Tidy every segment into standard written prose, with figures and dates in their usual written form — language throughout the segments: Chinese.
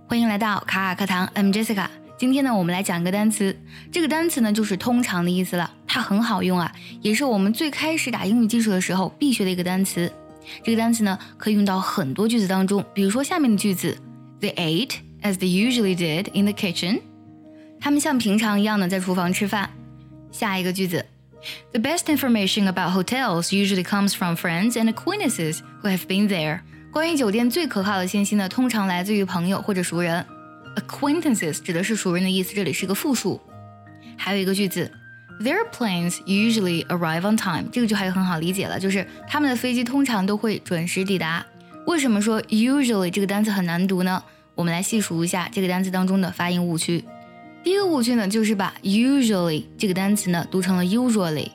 欢迎来到卡卡课堂 I'm Jessica。 今天呢我们来讲一个单词，这个单词呢就是通常的意思了，它很好用啊，也是我们最开始打英语基础的时候必学的一个单词。这个单词呢可以用到很多句子当中，比如说下面的句子 They ate as they usually did in the kitchen， 他们像平常一样的在厨房吃饭。下一个句子The best information about hotels usually comes from friends and acquaintances who have been there。 关于酒店最可靠的信息呢，通常来自于朋友或者熟人。 Acquaintances 指的是熟人的意思，这里是个复数。还有一个句子 Their planes usually arrive on time， 这个就还很好理解了，就是他们的飞机通常都会准时抵达。为什么说 usually 这个单词很难读呢？我们来细数一下这个单词当中的发音误区。第一个误区呢，就是把 usually 这个单词呢读成了 usually。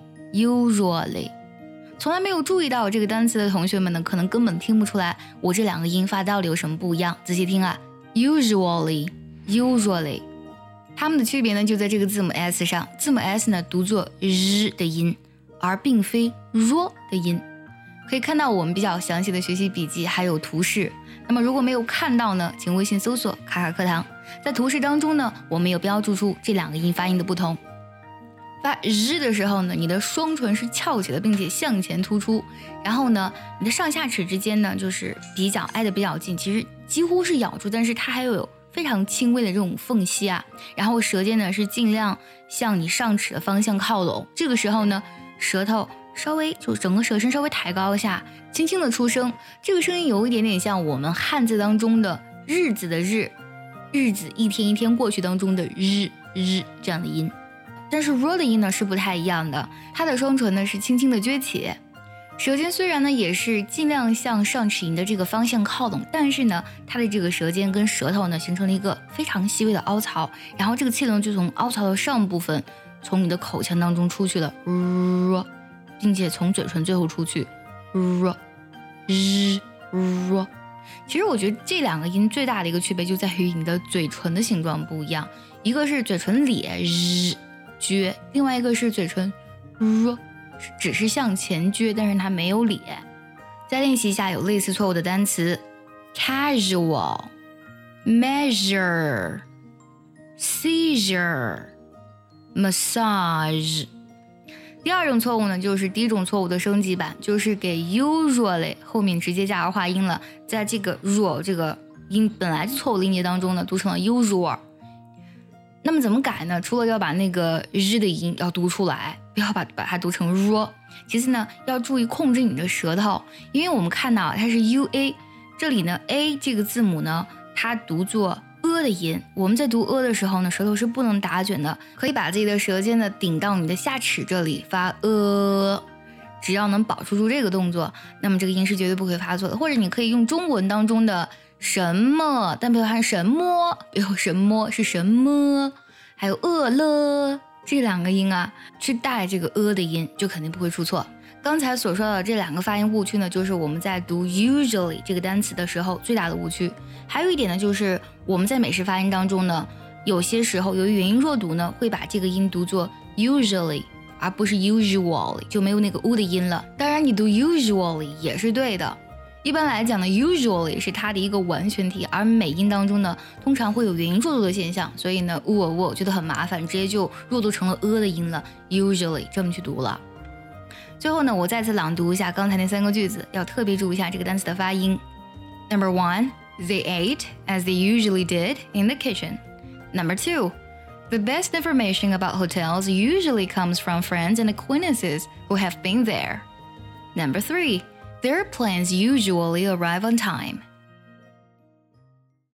从来没有注意到这个单词的同学们呢，可能根本听不出来我这两个音发到底有什么不一样。仔细听啊， usually 它们的区别呢就在这个字母 s 上。字母 s 呢读作日的音，而并非 r 的音。可以看到我们比较详细的学习笔记还有图示，那么如果没有看到呢，请微信搜索卡卡课堂。在图示当中呢，我们有标注出这两个音发音的不同。发日的时候呢，你的双唇是翘起的，并且向前突出，然后呢你的上下齿之间呢就是比较挨得比较近，其实几乎是咬住，但是它还有非常轻微的这种缝隙啊。然后舌尖呢是尽量向你上齿的方向靠拢，这个时候呢舌头稍微就整个舌身稍微抬高一下，轻轻的出声。这个声音有一点点像我们汉字当中的日子的日，日子一天一天过去当中的日这样的音。但是 r 的音呢是不太一样的，它的双唇呢是轻轻的撅起，舌尖虽然呢也是尽量向上齿龈的这个方向靠拢，但是呢它的这个舌尖跟舌头呢形成了一个非常细微的凹槽，然后这个气呢就从凹槽的上部分从你的口腔当中出去了，并且从嘴唇最后出去。其实我觉得这两个音最大的一个区别就在于你的嘴唇的形状不一样，一个是嘴唇咧撅，另外一个是嘴唇只是向前撅，但是它没有咧。再练习一下有类似错误的单词 casual、 measure、 seizure、 massage。 第二种错误呢，就是第一种错误的升级版，就是给 usually 后面直接加儿化音了，在这个 r 这个音本来就错误的音节当中呢，读成了 usual。那么怎么改呢？除了要把那个日的音要读出来，不要把它读成 r。 其次呢，要注意控制你的舌头，因为我们看到它是 ua， 这里呢 a 这个字母呢它读作的音，我们在读的时候呢，舌头是不能打卷的，可以把自己的舌尖呢顶到你的下齿这里发只要能保持住这个动作，那么这个音是绝对不会发错的。或者你可以用中文当中的什么，但不要喊什么，不要什么是什么，还有饿了这两个音啊，去带这个的音就肯定不会出错。刚才所说的这两个发音误区呢，就是我们在读 usually 这个单词的时候最大的误区。还有一点呢，就是我们在美式发音当中呢，有些时候由于元音弱读呢，会把这个音读作 usually 而不是 usually， 就没有那个 的音了。当然你读 usually 也是对的，一般来讲呢 usually 是它的一个完全体，而美音当中呢通常会有元音弱读的现象，所以呢我觉得很麻烦，直接就弱读成了的音了， usually 这么去读了。最后呢，我再次朗读一下刚才那三个句子，要特别注意一下这个单词的发音。 Number 1 They ate as they usually did in the kitchen. Number 2 The best information about hotels usually comes from friends and acquaintances who have been there. Number 3 Their planes usually arrive on time.